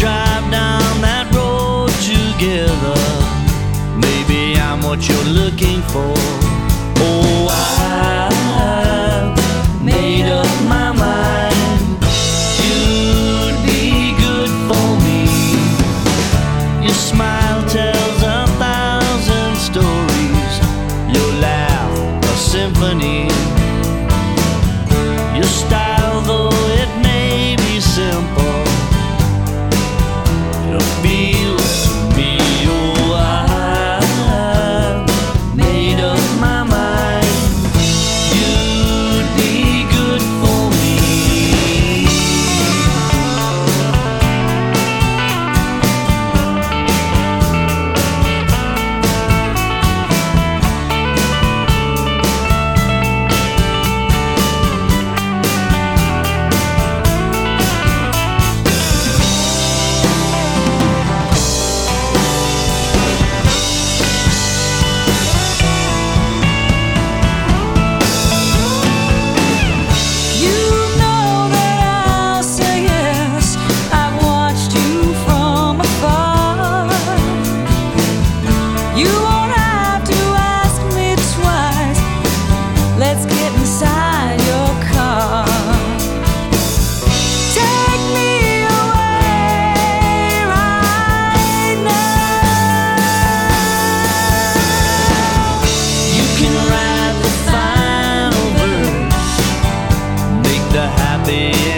drive down that road together. Maybe I'm what you're looking for. Oh, I've made up my mind. You'd be good for me. Your smile tells 1,000 stories. Your laugh a symphony. Your style, though it may be simple, it appeals to me. Oh, I've made up my mind. You'd be good for me. Let's get inside your car. Take me away right now. You can write the final verse, make the happy